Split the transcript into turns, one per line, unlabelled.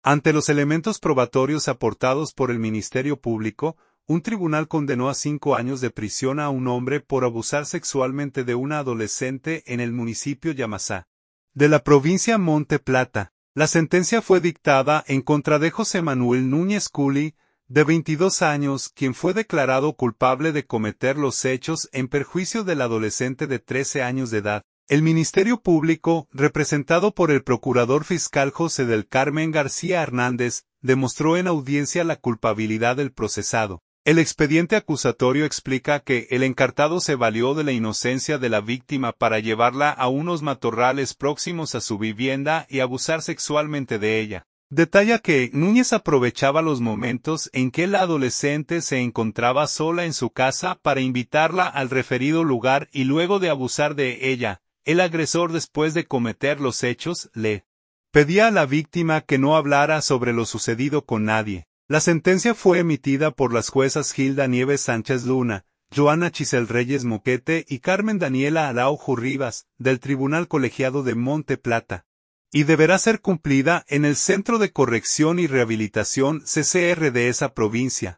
Ante los elementos probatorios aportados por el Ministerio Público, un tribunal condenó a 5 años de prisión a un hombre por abusar sexualmente de una adolescente en el municipio Yamasá, de la provincia Monte Plata. La sentencia fue dictada en contra de José Manuel Núñez Culi, de 22 años, quien fue declarado culpable de cometer los hechos en perjuicio del adolescente de 13 años de edad. El Ministerio Público, representado por el Procurador Fiscal José del Carmen García Hernández, demostró en audiencia la culpabilidad del procesado. El expediente acusatorio explica que el encartado se valió de la inocencia de la víctima para llevarla a unos matorrales próximos a su vivienda y abusar sexualmente de ella. Detalla que Núñez aprovechaba los momentos en que la adolescente se encontraba sola en su casa para invitarla al referido lugar y luego de abusar de ella. El agresor, después de cometer los hechos, le pedía a la víctima que no hablara sobre lo sucedido con nadie. La sentencia fue emitida por las juezas Gilda Nieves Sánchez Luna, Joana Chisel Reyes Moquete y Carmen Daniela Araujo Rivas, del Tribunal Colegiado de Monte Plata, y deberá ser cumplida en el Centro de Corrección y Rehabilitación CCR de esa provincia.